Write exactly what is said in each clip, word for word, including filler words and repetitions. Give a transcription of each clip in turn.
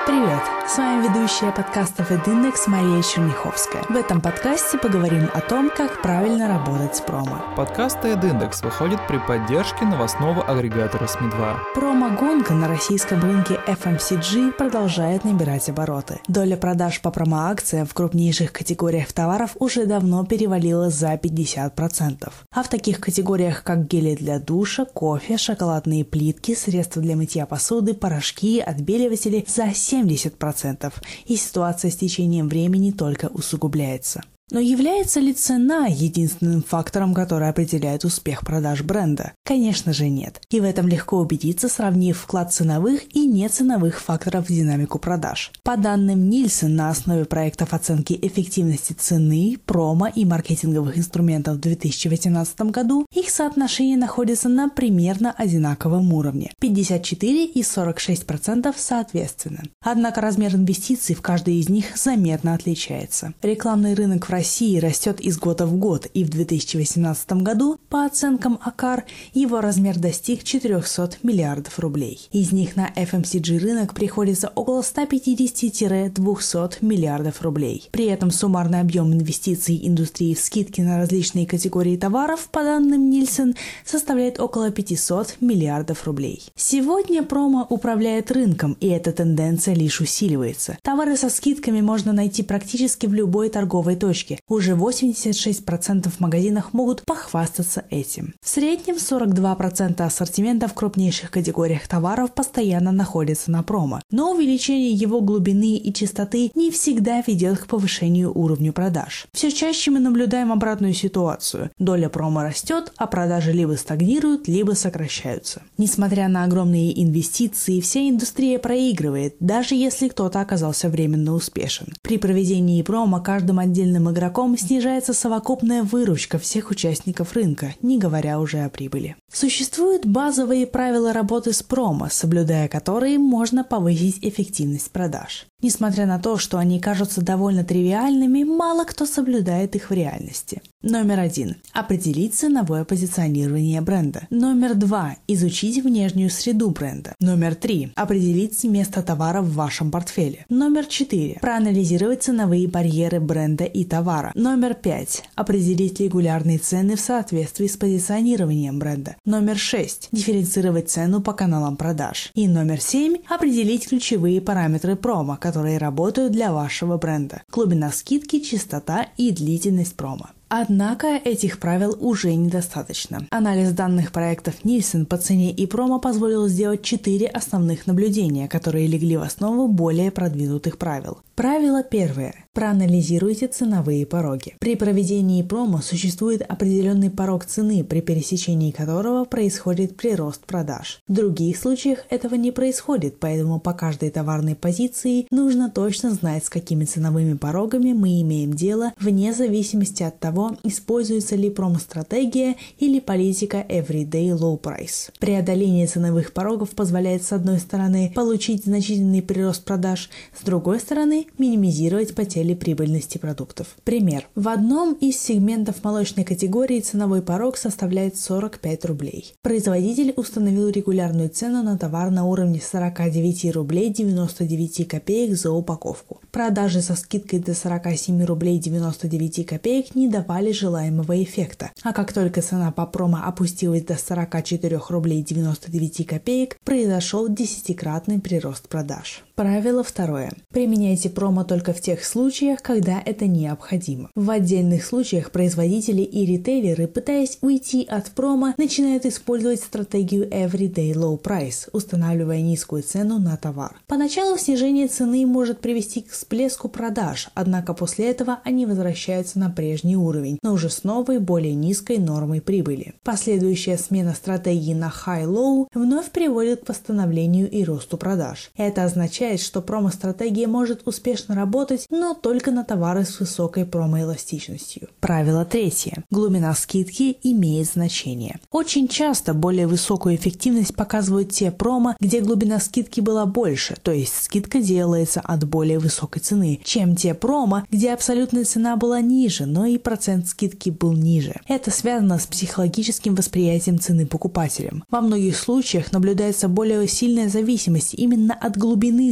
Привет! С вами ведущая подкаста «Вединдекс» Мария Черняховская. В этом подкасте поговорим о том, как правильно работать с промо. Подкаст «Вединдекс» выходит при поддержке новостного агрегатора эс эм и два. Промо-гонка на российском рынке эф эм си джи продолжает набирать обороты. Доля продаж по промо-акциям в крупнейших категориях товаров уже давно перевалила за пятьдесят процентов. А в таких категориях, как гели для душа, кофе, шоколадные плитки, средства для мытья посуды, порошки, отбеливатели за семьдесят процентов. И ситуация с течением времени только усугубляется. Но является ли цена единственным фактором, который определяет успех продаж бренда? Конечно же нет. И в этом легко убедиться, сравнив вклад ценовых и неценовых факторов в динамику продаж. По данным Нильсон, на основе проектов оценки эффективности цены, промо и маркетинговых инструментов в две тысячи восемнадцатом году, их соотношение находится на примерно одинаковом уровне – пятьдесят четыре и сорок шесть процентов соответственно. Однако размер инвестиций в каждой из них заметно отличается. Рекламный рынок в России растет из года в год, и в две тысячи восемнадцатом году, по оценкам АКАР, его размер достиг четыреста миллиардов рублей. Из них на эф эм си джи рынок приходится около сто пятьдесят - двести миллиардов рублей. При этом суммарный объем инвестиций индустрии в скидки на различные категории товаров, по данным Нильсон, составляет около пятьсот миллиардов рублей. Сегодня промо управляет рынком, и эта тенденция лишь усиливается. Товары со скидками можно найти практически в любой торговой точке. Уже восемьдесят шесть процентов в магазинах могут похвастаться этим. В среднем сорок два процента ассортимента в крупнейших категориях товаров постоянно находится на промо. Но увеличение его глубины и частоты не всегда ведет к повышению уровня продаж. Все чаще мы наблюдаем обратную ситуацию. Доля промо растет, а продажи либо стагнируют, либо сокращаются. Несмотря на огромные инвестиции, вся индустрия проигрывает, даже если кто-то оказался временно успешен. При проведении промо каждым отдельным игроком игроком снижается совокупная выручка всех участников рынка, не говоря уже о прибыли. Существуют базовые правила работы с промо, соблюдая которые можно повысить эффективность продаж. Несмотря на то, что они кажутся довольно тривиальными, мало кто соблюдает их в реальности. Номер один. Определить ценовое позиционирование бренда. Номер два. Изучить внешнюю среду бренда. Номер три. Определить место товара в вашем портфеле. Номер четыре. Проанализировать ценовые барьеры бренда и товара. Номер пять. Определить регулярные цены в соответствии с позиционированием бренда. Номер шесть. Дифференцировать цену по каналам продаж. И номер семь. Определить ключевые параметры промо, которые работают для вашего бренда. Глубина скидки, частота и длительность промо. Однако этих правил уже недостаточно. Анализ данных проектов Нильсон по цене и промо позволил сделать четыре основных наблюдения, которые легли в основу более продвинутых правил. Правило первое. Проанализируйте ценовые пороги. При проведении промо существует определенный порог цены, при пересечении которого происходит прирост продаж. В других случаях этого не происходит, поэтому по каждой товарной позиции нужно точно знать, с какими ценовыми порогами мы имеем дело, вне зависимости от того, используется ли промо-стратегия или политика Everyday Low Price. Преодоление ценовых порогов позволяет, с одной стороны, получить значительный прирост продаж, с другой стороны, минимизировать потери прибыльности продуктов. Пример. В одном из сегментов молочной категории ценовой порог составляет сорок пять рублей. Производитель установил регулярную цену на товар на уровне сорок девять рублей девяносто девять копеек за упаковку. Продажи со скидкой до сорок семь рублей девяносто девять копеек не давали желаемого эффекта. А как только цена по промо опустилась до сорок четыре рублей девяносто девять копеек, произошел десятикратный прирост продаж. Правило второе. Применяйте промо только в тех случаях, когда это необходимо. В отдельных случаях производители и ритейлеры, пытаясь уйти от промо, начинают использовать стратегию Everyday Low Price, устанавливая низкую цену на товар. Поначалу снижение цены может привести к всплеску продаж, однако после этого они возвращаются на прежний уровень, но уже с новой, более низкой нормой прибыли. Последующая смена стратегии на High-Low вновь приводит к восстановлению и росту продаж. Это означает, что промо-стратегия может успешно работать, но только на товары с высокой промо-эластичностью. Правило третье. Глубина скидки имеет значение. Очень часто более высокую эффективность показывают те промо, где глубина скидки была больше, то есть скидка делается от более высокой цены, чем те промо, где абсолютная цена была ниже, но и процент скидки был ниже. Это связано с психологическим восприятием цены покупателем. Во многих случаях наблюдается более сильная зависимость именно от глубины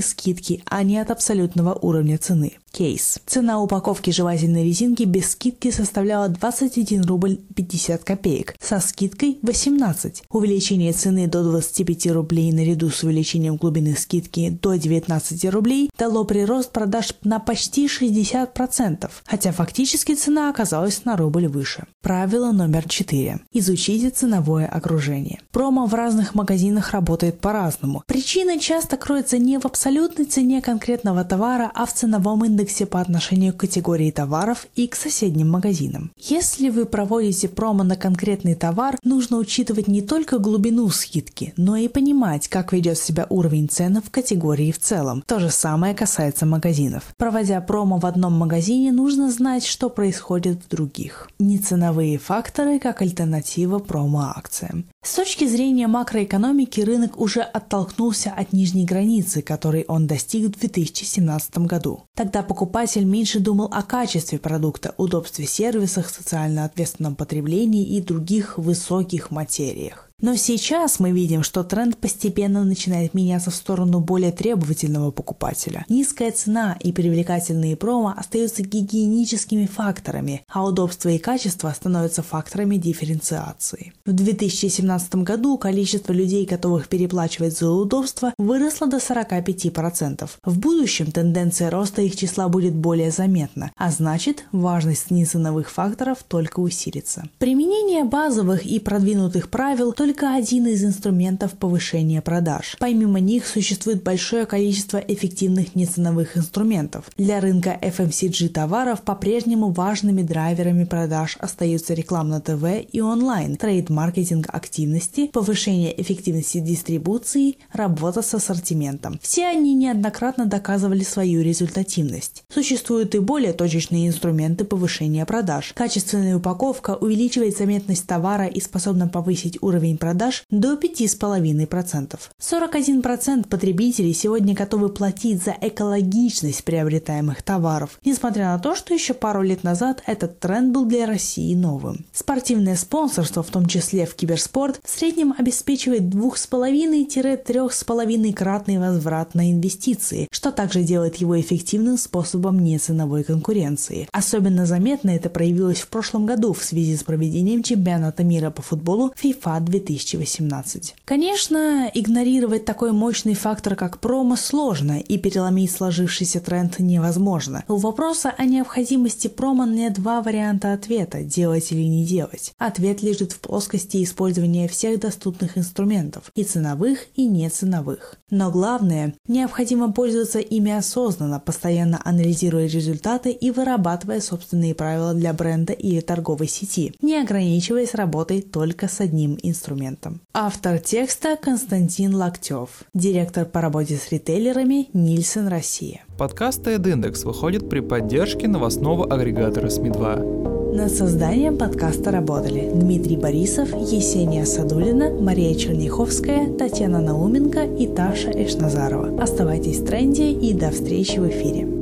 скидки, а не от абсолютного уровня цены. Кейс. Цена упаковки жевательной резинки без скидки составляла двадцать один рубль пятьдесят копеек, со скидкой восемнадцать. Увеличение цены до двадцати пяти рублей наряду с увеличением глубины скидки до девятнадцати рублей дало прирост продаж на почти шестьдесят процентов, хотя фактически цена оказалась на рубль выше. Правило номер четыре. Изучите ценовое окружение. Промо в разных магазинах работает по-разному. Причина часто кроется не в абсолютной цене конкретного товара, а в ценовом индексе по отношению к категории товаров и к соседним магазинам. Если вы проводите промо на конкретный товар, нужно учитывать не только глубину скидки, но и понимать, как ведет себя уровень цен в категории в целом. То же самое касается магазинов. Проводя промо в одном магазине, нужно знать, что происходит в других. Неценовые факторы как альтернатива промо-акциям. С точки зрения макроэкономики рынок уже оттолкнулся от нижней границы, которой он достиг в две тысячи семнадцатом году. Тогда покупатель меньше думал о качестве продукта, удобстве сервисах, социально ответственном потреблении и других высоких материях. Но сейчас мы видим, что тренд постепенно начинает меняться в сторону более требовательного покупателя. Низкая цена и привлекательные промо остаются гигиеническими факторами, а удобство и качество становятся факторами дифференциации. В две тысячи семнадцатом году количество людей, готовых переплачивать за удобство, выросло до сорока пяти процентов. В будущем тенденция роста их числа будет более заметна, а значит, важность неценовых факторов только усилится. Применение базовых и продвинутых правил только только один из инструментов повышения продаж. Помимо них существует большое количество эффективных неценовых инструментов. Для рынка эф эм си джи товаров по-прежнему важными драйверами продаж остаются реклама на ТВ и онлайн, трейд-маркетинг активности, повышение эффективности дистрибуции, работа с ассортиментом. Все они неоднократно доказывали свою результативность. Существуют и более точечные инструменты повышения продаж. Качественная упаковка увеличивает заметность товара и способна повысить уровень продаж до пяти целых пяти десятых процента. сорок один процент потребителей сегодня готовы платить за экологичность приобретаемых товаров, несмотря на то, что еще пару лет назад этот тренд был для России новым. Спортивное спонсорство, в том числе в киберспорт, в среднем обеспечивает двух с половиной - трех с половиной кратный возврат на инвестиции, что также делает его эффективным способом неценовой конкуренции. Особенно заметно это проявилось в прошлом году в связи с проведением чемпионата мира по футболу FIFA две тысячи восемнадцать. Конечно, игнорировать такой мощный фактор, как промо, сложно, и переломить сложившийся тренд невозможно. У вопроса о необходимости промо нет два варианта ответа – делать или не делать. Ответ лежит в плоскости использования всех доступных инструментов – и ценовых, и неценовых. Но главное – необходимо пользоваться ими осознанно, постоянно анализируя результаты и вырабатывая собственные правила для бренда или торговой сети, не ограничиваясь работой только с одним инструментом. Автор текста Константин Локтев, директор по работе с ритейлерами Нильсон Россия. Подкаст TED-Индекс выходит при поддержке новостного агрегатора эс эм и два. Над созданием подкаста работали Дмитрий Борисов, Есения Садулина, Мария Черняховская, Татьяна Науменко и Таша Эшназарова. Оставайтесь в тренде и до встречи в эфире.